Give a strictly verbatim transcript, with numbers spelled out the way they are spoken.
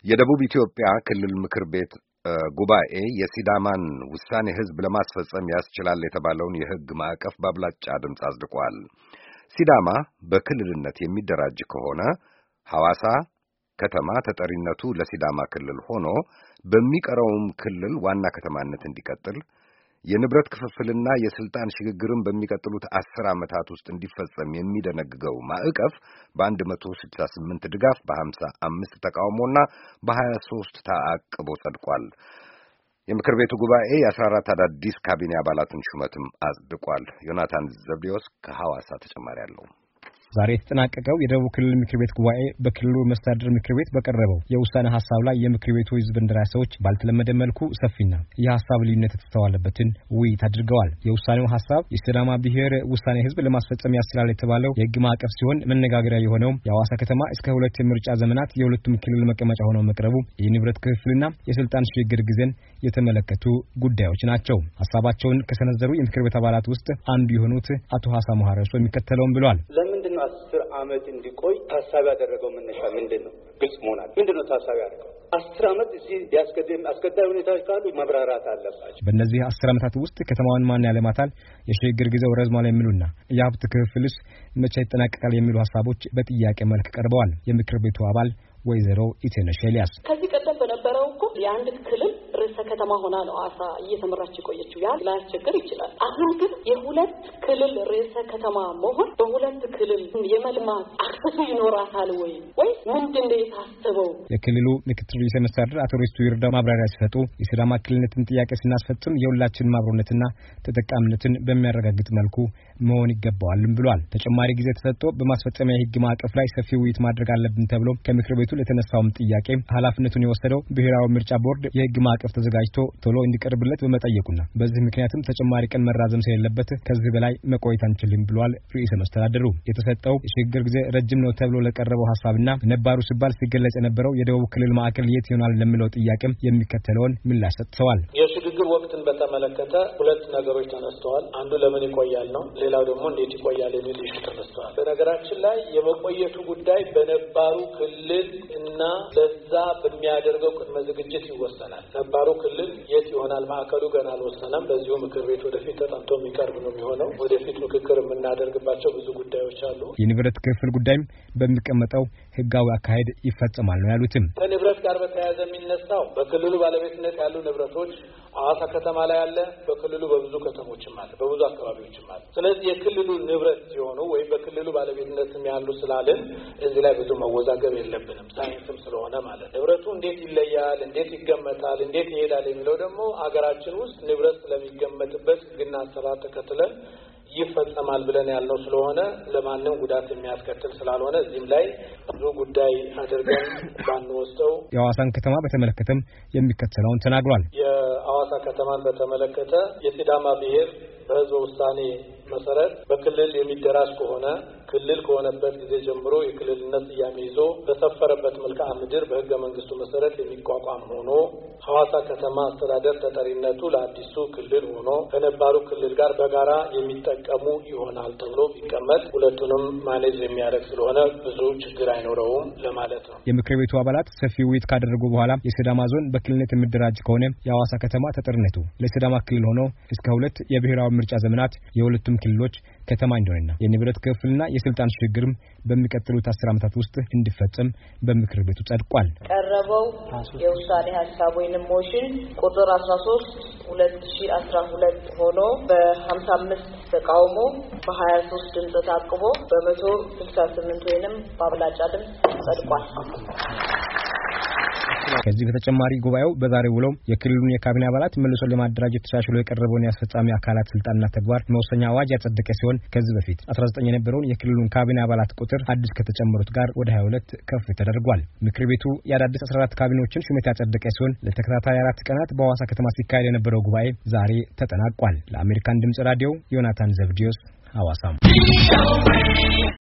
የደቡብ ኢትዮጵያ ክልል ምክር ቤት ጉባኤ የሲዳማን ውሳኔ ህዝብ ለማስፈጸም ያስችላል የተባለውን የህግ ማዕቀፍ በአብላጫ ድምፅ አጽድቋል። ሲዳማ በክልልነት የሚደራጅ ከሆነ ሐዋሳ ከተማ ተጠሪነቱ ለሲዳማ ክልል ሆኖ በሚቀረውም ክልል ዋና ከተማነት እንዲቀጥል የንብረት ክፍፍልና የስልጣን ሽግግርን በሚቀጥሉት አስር ዓመታት ውስጥ እንዲፈጸም የሚደነግገው ማዕቀፍ በአንድ መቶ ስልሳ ስምንት ድጋፍ በሀምሳ አምስት ተቃውሞና በሀያ ሦስት ተአቅቦ ጸድቋል። የምክር ቤቱ ጉባኤ የአስራ አራት አዳዲስ ካቢኔ አባላትን ሹመትም አጽድቋል። ዮናታን ዘብዴዎስ ከሐዋሳ ተጨማሪ አለው። ዛሬ የተጠናቀቀው የደቡብ ክልል ምክር ቤት ጉባኤ በክልሉ መስተዳድር ምክር ቤት በቀረበው የውሳኔ ሐሳብ ላይ የምክር ቤቱ ህዝብ እንደራሴዎች ባልተለመደ መልኩ ሰፊና የሐሳብ ልዩነት የተስተዋለበትን ውይይት አድርገዋል። የውሳኔው ሐሳብ የሲዳማ ብሔር ውሳኔ ህዝብ ለማስፈጸም ያስችላል የተባለው የህግ ማዕቀፍ ሲሆን መነጋገሪያ የሆነው የሐዋሳ ከተማ እስከ ሁለት የምርጫ ዘመናት የሁለቱም ክልል መቀመጫ ሆነው መቅረቡ፣ የንብረት ክፍፍልና የስልጣን ሽግግር ጊዜን የተመለከቱ ጉዳዮች ናቸው። ሐሳባቸውን ከሰነዘሩ የምክር ቤት አባላት ውስጥ አንዱ የሆኑት አቶ ሐሳ መሐረሶ የሚከተለውን ብለዋል። ለምንድነው አስር ዓመት እንዲቆይ ታሳቢ ያደረገው መነሻ ምንድነው? ግልጽ መሆናል። ምንድነው ታሳቢ ያደረገው? አስር ዓመት እዚህ ያስቀደም አስቀዳይ ሁኔታዎች ካሉ መብራራት አለባቸው። በእነዚህ አስር ዓመታት ውስጥ ከተማዋን ማን ያለማታል፣ የሽግግር ጊዜው ረዝሟል የሚሉና የሀብት ክፍፍልስ መቼ ይጠናቀቃል የሚሉ ሐሳቦች በጥያቄ መልክ ቀርበዋል። የምክር ቤቱ አባል ወይዘሮ ኢቴነሽ ኤልያስ ከዚህ ቀደም በነበረው እኮ የአንድ ክልል ርዕሰ ከተማ ሆና ነው ሐዋሳ እየተመራች የቆየችው። ያ ላያስቸግር ይችላል። አሁን ግን የሁለት ክልል ርዕሰ ከተማ መሆን በሁለት ክልል የመልማት አክሰሱ ይኖራታል ወይ ወይስ ምንድነው የታሰበው? የክልሉ ምክትል ርዕሰ መስተዳድር አቶ ሪስቱ ይርዳው ማብራሪያ ሲሰጡ የሲዳማ ክልልነትን ጥያቄ ስናስፈጽም የሁላችንም አብሮነትና ተጠቃሚነትን በሚያረጋግጥ መልኩ መሆን ይገባዋልም ብሏል። ተጨማሪ ጊዜ ተሰጥቶ በማስፈጸሚያ የህግ ማዕቀፍ ላይ ሰፊ ውይይት ማድረግ አለብን ተብሎ ከምክር ቤቱ ለተነሳውም ጥያቄ ኃላፊነቱን የወሰደው ብሔራዊ ምርጫ ቦርድ የህግ ማዕቀፍ ተዘጋጅቶ ቶሎ እንዲቀርብለት በመጠየቁና በዚህ ምክንያትም ተጨማሪ ቀን መራዘም ስለሌለበት ከዚህ በላይ መቆየት አንችልም ብሏል። ርዕሰ መስተዳድሩ የተሰጠው የሽግግር ጊዜ ረጅም ነው ተብሎ ለቀረበው ሐሳብና ነባሩ ሲባል ሲገለጽ የነበረው የደቡብ ክልል ማዕከል የት ይሆናል ለሚለው ጥያቄም የሚከተለውን ምላሽ ሰጥተዋል። የሽግግር ወቅትን በተመለከተ ሁለት ነገሮች ተነስተዋል። አንዱ ለምን ይቆያል ነው፣ ሌላው ደግሞ እንዴት ይቆያል የሚል ኢሹ ተነስተዋል። በነገራችን ላይ የመቆየቱ ጉዳይ በነባሩ ክልል እና ለዛ በሚያደርገው ቅድመ ዝግጅት ይወሰናል። ነባሩ ክልል የት ይሆናል ማዕከሉ ገና አልወሰነም። በዚሁ ምክር ቤት ወደፊት ተጠንቶ የሚቀርብ ነው የሚሆነው። ወደፊት ምክክር የምናደርግባቸው ብዙ ጉዳዮች አሉ። የንብረት ክፍል ጉዳይም በሚቀመጠው ህጋዊ አካሄድ ይፈጸማል ነው ያሉትም። ከንብረት ጋር በተያያዘ የሚነሳው በክልሉ ባለቤትነት ያሉ ንብረቶች ሐዋሳ ከተማ ላይ አለ፣ በክልሉ በብዙ ከተሞችም አለ፣ በብዙ አካባቢዎችም አለ። ስለዚህ የክልሉ ንብረት ሲሆኑ ወይም በክልሉ ባለቤትነትም ያሉ ስላልን እዚህ ላይ ብዙ መወዛገብ የለብንም። ሳይንስም ስለሆነ ማለት ንብረቱ እንዴት ይለያል፣ እንዴት ይገመታል፣ እንዴት ይሄዳል የሚለው ደግሞ አገራችን ውስጥ ንብረት ስለሚገመትበት ህግና አሰራር ተከትለን ይፈጸማል ብለን ያልነው ስለሆነ ለማንም ጉዳት የሚያስከትል ስላልሆነ እዚህም ላይ ብዙ ጉዳይ አድርገን ባንወስደው። የሐዋሳን ከተማ በተመለከተም የሚከተለውን ተናግሯል። የሐዋሳ ከተማን በተመለከተ የሲዳማ ብሔር በህዝበ ውሳኔ መሰረት በክልል የሚደራጅ ከሆነ ክልል ከሆነበት ጊዜ ጀምሮ የክልልነት ስያሜ ይዞ በሰፈረበት መልክዓ ምድር በህገ መንግስቱ መሰረት የሚቋቋም ሆኖ ሐዋሳ ከተማ አስተዳደር ተጠሪነቱ ለአዲሱ ክልል ሆኖ ከነባሩ ክልል ጋር በጋራ የሚጠቀሙ ይሆናል ተብሎ ቢቀመጥ ሁለቱንም ማኔጅ የሚያደርግ ስለሆነ ብዙ ችግር አይኖረውም ለማለት ነው። የምክር ቤቱ አባላት ሰፊ ውይይት ካደረጉ በኋላ የሲዳማ ዞን በክልልነት የሚደራጅ ከሆነ የሐዋሳ ከተማ ተጠሪነቱ ለሲዳማ ክልል ሆኖ እስከ ሁለት የብሔራዊ ምርጫ ዘመናት የሁለቱም ክልሎች ከተማ እንደሆነና የንብረት ክፍፍልና የስልጣን ሽግግርም በሚቀጥሉት አስር ዓመታት ውስጥ እንዲፈጸም በምክር ቤቱ ጸድቋል። ቀረበው የውሳኔ ሐሳብ ወይንም ሞሽን ቁጥር አስራ ሶስት ሁለት ሺህ አስራ ሁለት ሆኖ በሀምሳ አምስት ተቃውሞ በሀያ ሦስት ድምጽ ታቅቦ በመቶ ስልሳ ስምንት ወይንም በአብላጫ ድምጽ ጸድቋል። ከዚህ በተጨማሪ ጉባኤው በዛሬው ውለው የክልሉን የካቢኔ አባላት መልሶ ለማደራጀት ተሻሽሎ የቀረበውን የአስፈጻሚ አካላት ስልጣንና ተግባር መወሰኛ አዋጅ ያጸደቀ ሲሆን ከዚህ በፊት አስራ ዘጠኝ የነበረውን የክልሉን ካቢኔ አባላት ቁጥር አዲስ ከተጨመሩት ጋር ወደ ሀያ ሁለት ከፍ ተደርጓል። ምክር ቤቱ የአዳዲስ አስራ አራት ካቢኔዎችን ሹመት ያጸደቀ ሲሆን ለተከታታይ አራት ቀናት በሐዋሳ ከተማ ሲካሄድ የነበረው ጉባኤ ዛሬ ተጠናቋል። ለአሜሪካን ድምጽ ራዲዮ ዮናታን ዘብዴዎስ ሐዋሳም